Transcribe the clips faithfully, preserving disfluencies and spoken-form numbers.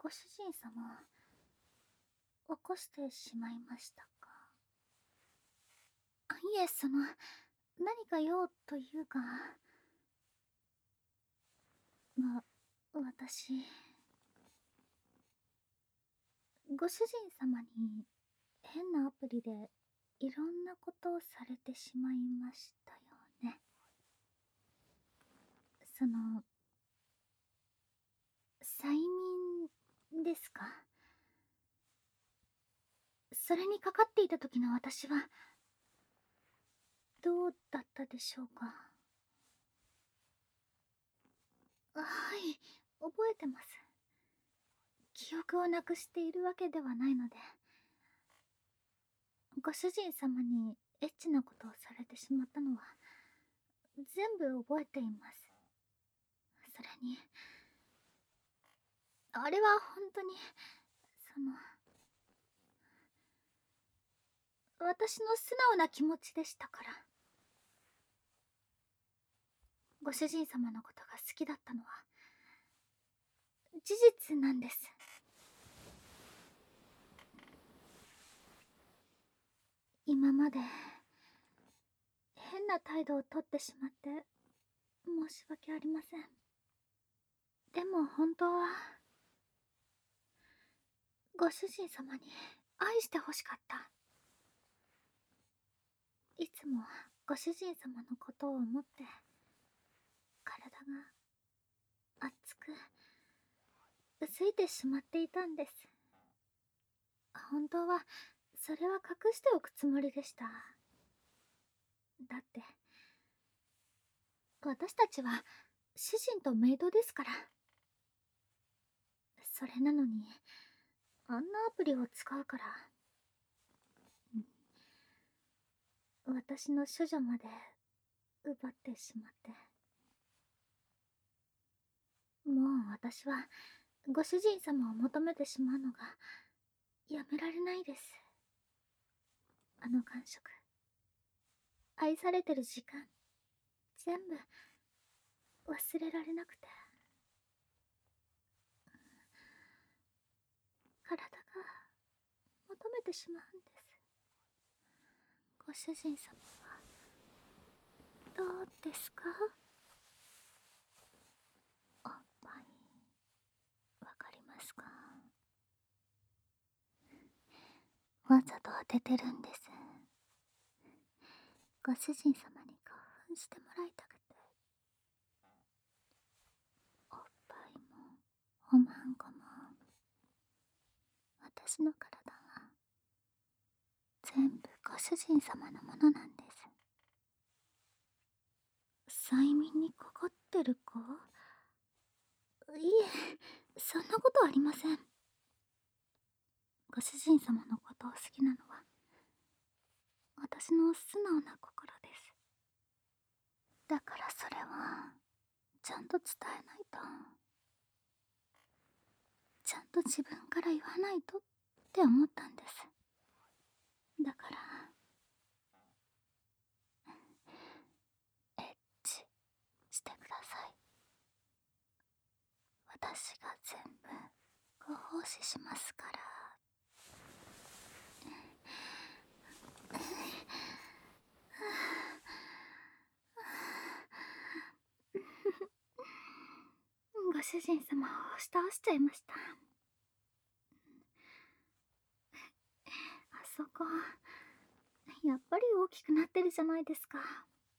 ご主人様、起こしてしまいましたか？あ、いえ、その、何か用というか、ま、私、ご主人様に変なアプリでいろんなことをされてしまいましたよね。その、催眠ですか？それにかかっていた時の私は、どうだったでしょうか？はい、覚えてます。記憶をなくしているわけではないので、ご主人様にエッチなことをされてしまったのは、全部覚えています。それに、あれは本当に、その、私の素直な気持ちでしたから。ご主人様のことが好きだったのは、事実なんです。今まで、変な態度をとってしまって、申し訳ありません。でも本当は、ご主人様に愛してほしかった。いつもご主人様のことを思って、体が熱く、薄いてしまっていたんです。本当は、それは隠しておくつもりでした。だって、私たちは主人とメイドですから。それなのに、あんなアプリを使うから、私の処女まで奪ってしまって。もう私はご主人様を求めてしまうのがやめられないです。あの感触、愛されてる時間、全部忘れられなくて、体が求めてしまうんです。ご主人様はどうですか？おっぱい、わかりますか？わざと当ててるんです。ご主人様に興奮してもらいたくて。おっぱいもおまんこも、私の体は全部ご主人様のものなんです。催眠にかかってるか？いえ、そんなことありません。ご主人様のことを好きなのは私の素直な心です。だからそれはちゃんと伝えないと、ちゃんと自分から言わないとって思ったんです。だからエッチしてください。私が全部ご奉仕しますから。ご主人様を押し倒しちゃいました。あそこ、やっぱり大きくなってるじゃないですか。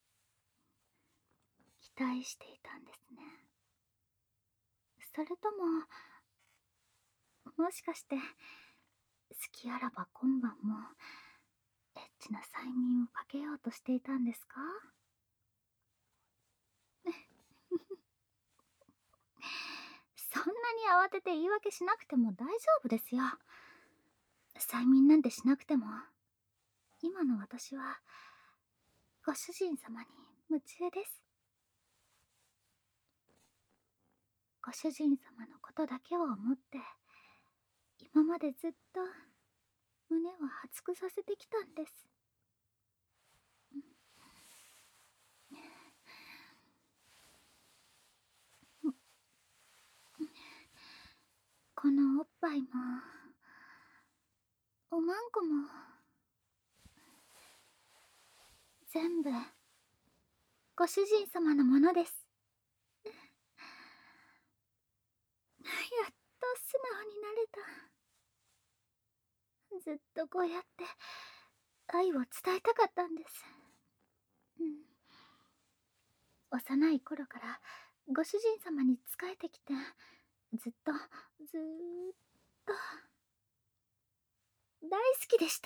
期待していたんですね。それとも、もしかして、好きあらば今晩も、エッチな催眠をかけようとしていたんですか？そんなに慌てて言い訳しなくても大丈夫ですよ。催眠なんてしなくても、今の私は、ご主人様に夢中です。ご主人様のことだけを思って、今までずっと胸を熱くさせてきたんです。 このおっぱいもおまんこも全部ご主人様のものです。やっと素直になれた。ずっとこうやって愛を伝えたかったんです。うん、幼い頃からご主人様に仕えてきて、ずっとずーっと大好きでした。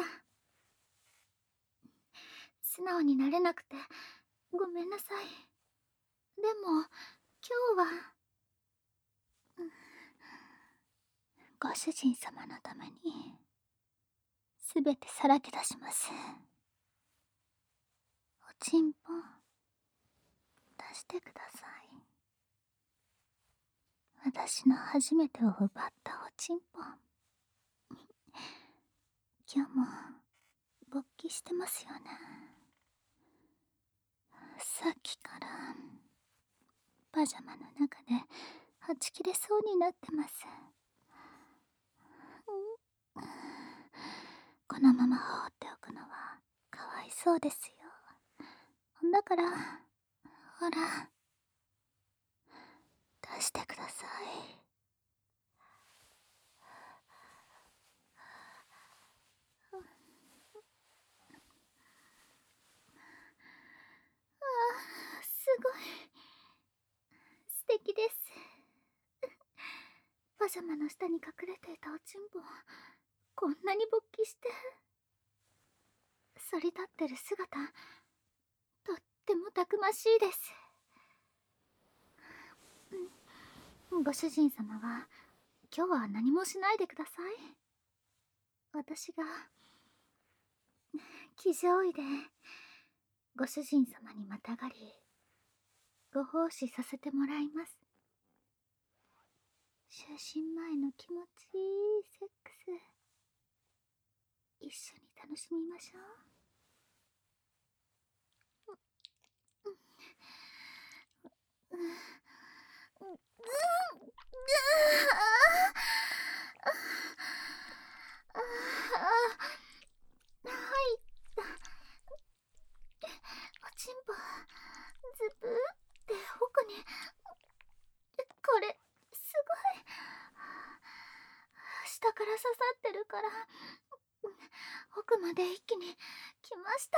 素直になれなくてごめんなさい。でも今日は、うん、ご主人様のためにすべてさらけ出します。おちんぽ出してください。私の初めてを奪ったおちんぽ今日も勃起してますよね。さっきからパジャマの中ではち切れそうになってます。このまま放っておくのはかわいそうですよ。だからほら出してください。ああ、すごい素敵です。パジャマの下に隠れていたおちんぽこんなに勃起して反り立ってる姿とってもたくましいです。ご主人様は今日は何もしないでください。私が騎乗位でご主人様にまたがりご奉仕させてもらいます。就寝前の気持ちいいセックス一緒に楽しみましょう。うんうんうんはい、おちんぽずぶーって奥にこれすごい下から刺さってるから奥まで一気に来ました。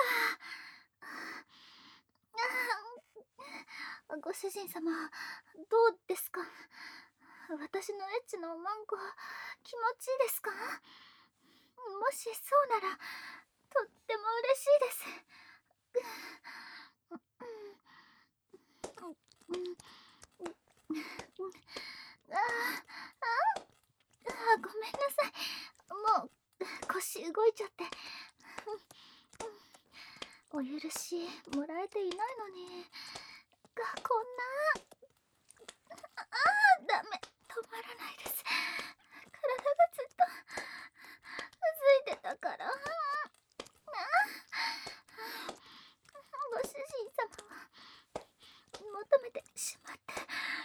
ご主人様どうですか？私のエッチのおまんこ気持ちいいですか？もしそうならとっても嬉しいです。あああごめんなさい。もう腰動いちゃってお許しもらえていないのにがこんなああダメ止まらないです。体がずっとついてたから。ご主人様は求めてしまって。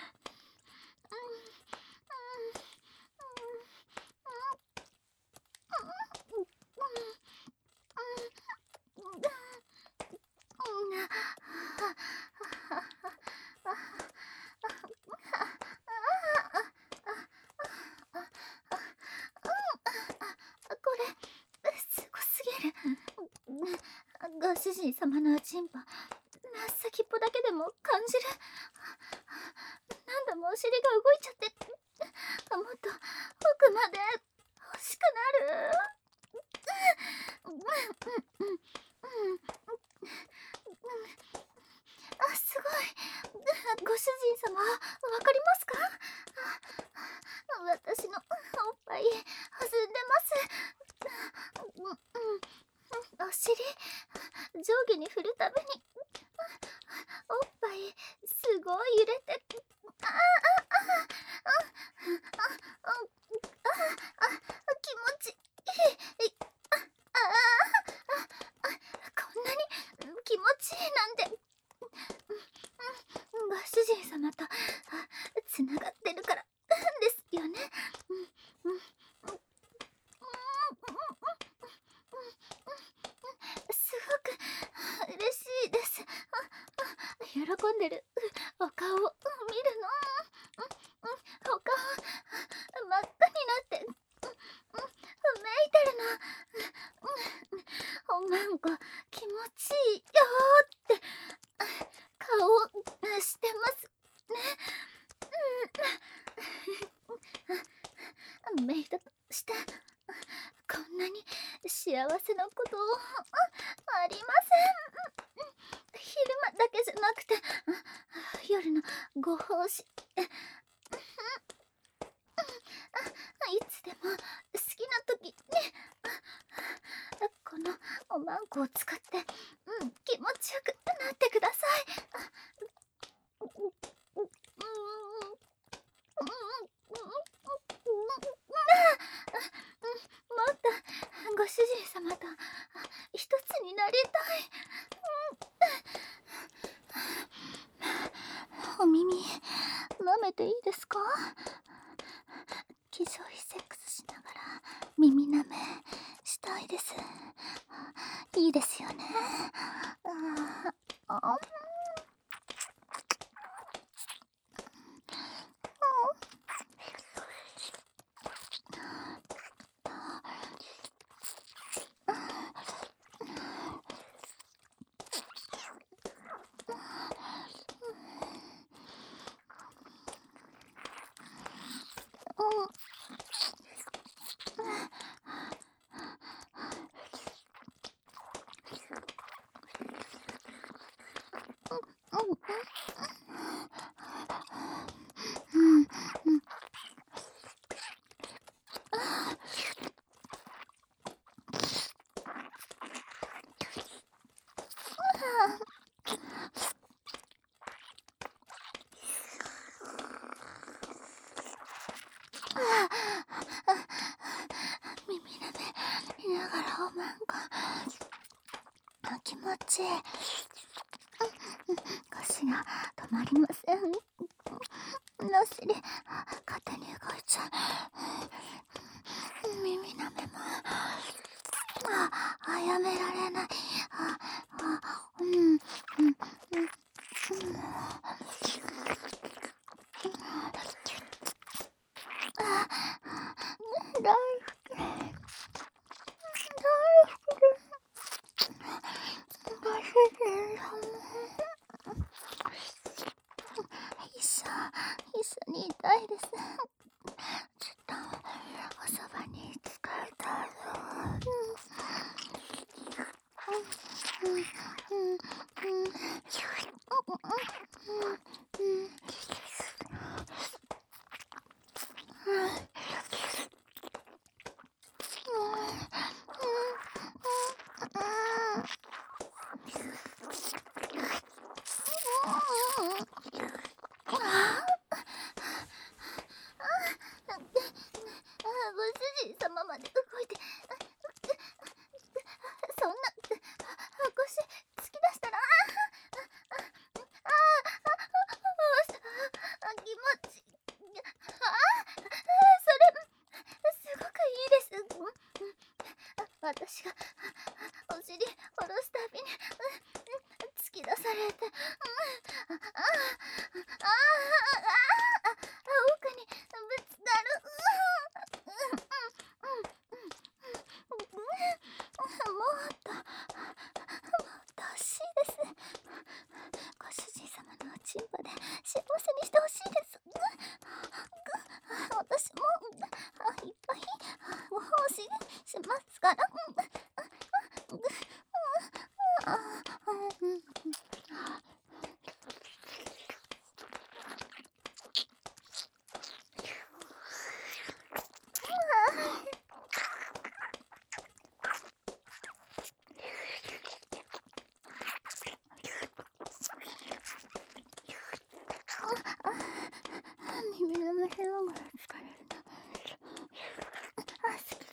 これすごすぎる。ご主人様のおちんぽ先っぽだけでも感じる。何度もお尻が動いちゃってもっと奥まで欲しくなる。あ、すごい。ご主人様わかりますか？私のおっぱい弾んでます。お尻上下に振るたびにおっぱいすごい揺れて、ああああああああ気持ちいい。ああこんなに気持ちいいなんて。ご主人様とつながってるからですよね。 喜んでるお顔を見るの。うんうん、お顔真っ赤になってうんうんめいてるの。うんうん、おまんこ気持ちいいよーって顔してますね。うん、メイドとしてこんなに幸せなことありません。昼間だけじゃなくて夜のご奉仕いつでも好きな時にこのおまんこを使って、うん、気持ちよくなってください。もっとご主人様と一つになりたい。お耳舐めていいですか？気上位セックスしながら耳舐めしたいです。いいですよね。ああ耳舐め見ながらおまんこ気持ちいい。腰が止まりません。のしり勝手に動いちゃう。耳舐めもああやめられない。ああうんうんうんうんあ大好き大好きです。ご主人様一緒一緒にいたいです。ちょっとおそばに使いたいよ。うんうんうんうんご主人様まで動いてそんな腰突き出したらあああ気持ちあそれすごくいいです。私がお尻下ろすたびに突き出されてあああああ奥にぶつかる。もっともっと欲しいです。ご主人様のおちんぽで幸せにしてほしいです。私もいっぱいご奉仕しますから。耳の目線が疲れるな。あ、好きです。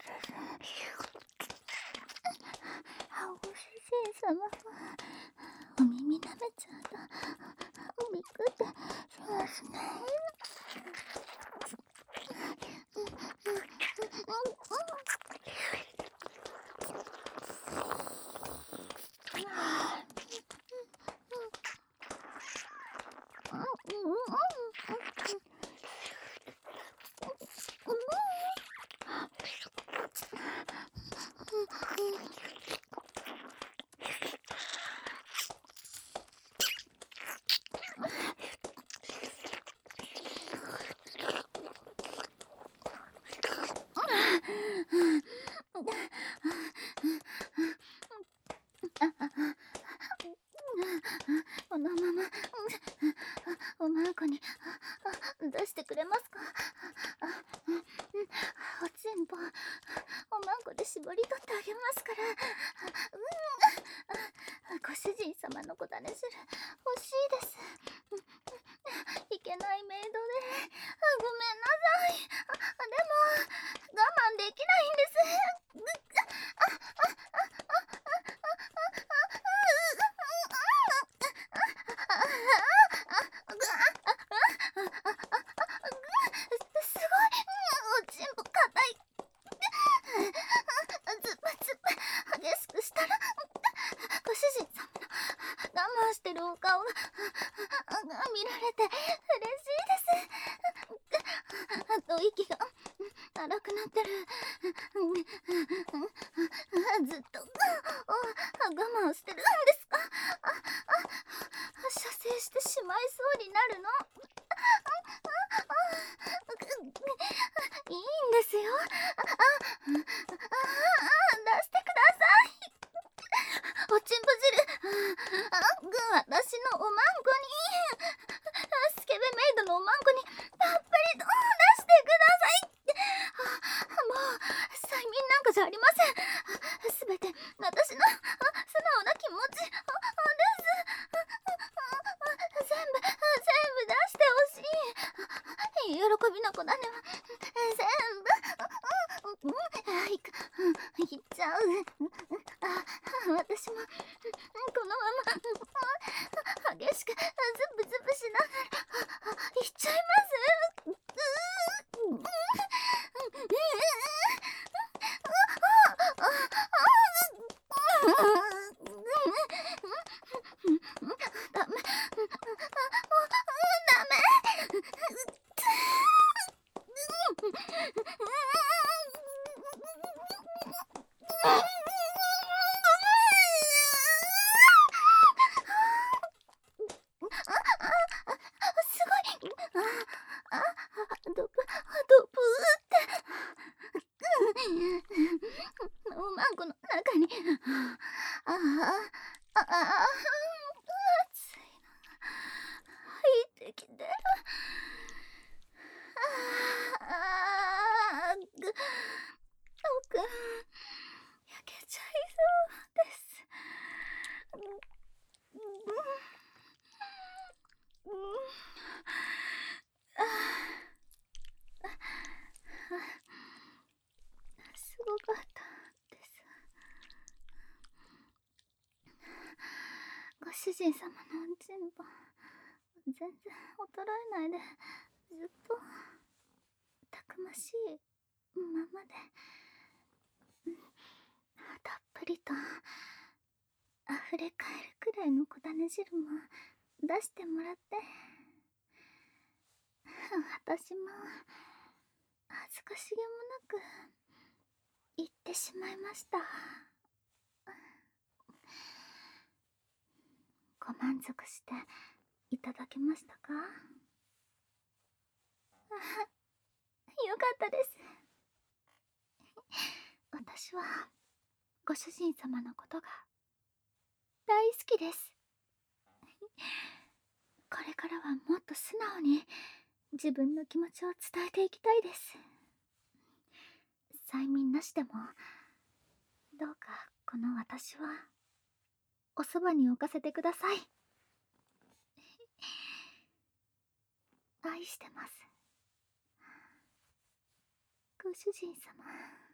あ、ご主人様お耳舐めちゃうとびっくってしますね。 あげますから。うん。ご主人様の子種汁欲しいです。いけないメイドでごめんなさい。でも我慢できないんです。すごい、おちんぽ硬い。ズバズバ激しくしたらご主人様の我慢してるお顔が見られて嬉しいです。あと息が荒くなってる。ずっと我慢してるんですか？射精してしまいそうになるの。いいんですよ。あ、あ、出してください。おちんぽ汁、あ、私のおまんこに、スケベメイドのおまんこにたっぷりと出してください。もう催眠なんかじゃありません。すべて私の素直な気持ちです。全部全部出してほしい。喜びの子種は全部いくいっちゃう。あ、私もこのまま激しくズブズブしながらいっちゃいます。ダメ、もうダメ。すごい。あ、あ、ドブ、ドブっておまんこの中に。ああ、ああ、熱いのが入ってきてる。ああ、ぐ、奥、焼けちゃいそうです。うん、うん、ああ、すごかったです。ご主人様のおちんぽ全然衰えないでずっとたくましいままで、うん、たっぷりと溢れかえるくらいの小種汁も出してもらって、私も恥ずかしげもなく言ってしまいました。ご満足していただけましたか？よかったです。私はご主人様のことが大好きです。これからはもっと素直に自分の気持ちを伝えていきたいです。催眠なしでもどうかこの私はおそばに置かせてください。愛してます、ご主人様。